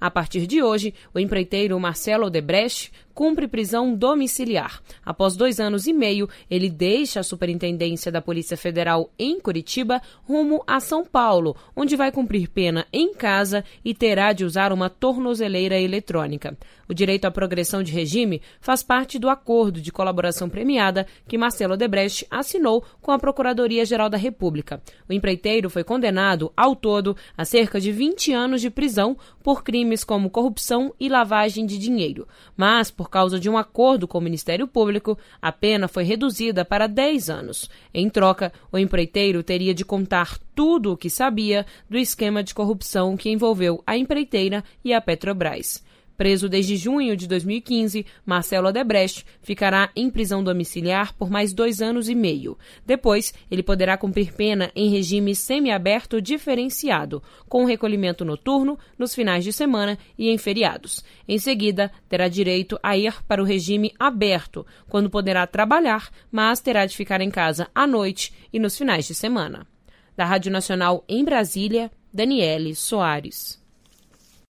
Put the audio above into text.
A partir de hoje, o empreiteiro Marcelo Odebrecht cumpre prisão domiciliar. Após 2 anos e meio, ele deixa a Superintendência da Polícia Federal em Curitiba rumo a São Paulo, onde vai cumprir pena em casa e terá de usar uma tornozeleira eletrônica. O direito à progressão de regime faz parte do acordo de colaboração premiada que Marcelo Odebrecht assinou com a Procuradoria-Geral da República. O empreiteiro foi condenado, ao todo, a cerca de 20 anos de prisão por crimes como corrupção e lavagem de dinheiro. Mas, por causa de um acordo com o Ministério Público, a pena foi reduzida para 10 anos. Em troca, o empreiteiro teria de contar tudo o que sabia do esquema de corrupção que envolveu a empreiteira e a Petrobras. Preso desde junho de 2015, Marcelo Odebrecht ficará em prisão domiciliar por mais 2 anos e meio. Depois, ele poderá cumprir pena em regime semiaberto diferenciado, com recolhimento noturno nos finais de semana e em feriados. Em seguida, terá direito a ir para o regime aberto, quando poderá trabalhar, mas terá de ficar em casa à noite e nos finais de semana. Da Rádio Nacional em Brasília, Daniele Soares.